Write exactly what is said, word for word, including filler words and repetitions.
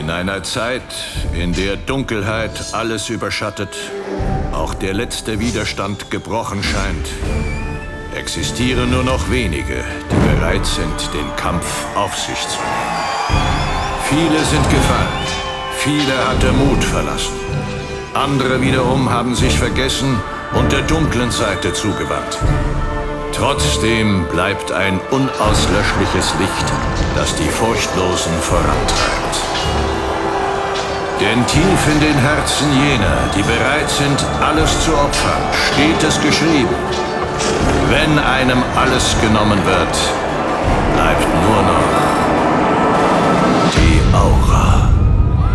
In einer Zeit, in der Dunkelheit alles überschattet, auch der letzte Widerstand gebrochen scheint, existieren nur noch wenige, die bereit sind, den Kampf auf sich zu nehmen. Viele sind gefallen, viele hat der Mut verlassen. Andere wiederum haben sich vergessen und der dunklen Seite zugewandt. Trotzdem bleibt ein unauslöschliches Licht, das die Furchtlosen vorantreibt. Denn tief in den Herzen jener, die bereit sind, alles zu opfern, steht es geschrieben: Wenn einem alles genommen wird, bleibt nur noch die Aura.